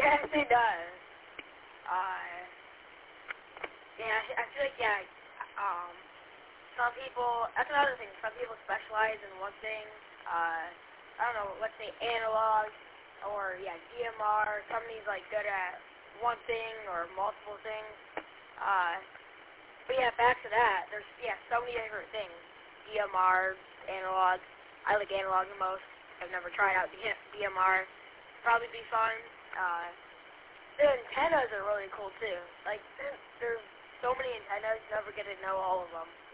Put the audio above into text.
actually does. Yeah, I feel like, yeah, some people, that's another thing, some people specialize in one thing, I don't know, let's say analog, or, yeah, DMR, somebody's, like, good at one thing, or multiple things, but yeah, back to that, there's, yeah, so many different things, DMR, analog, I like analog the most, I've never tried out DMR, probably be fun, the antennas are really cool, too, like, there's so many antennas, you never get to know all of them.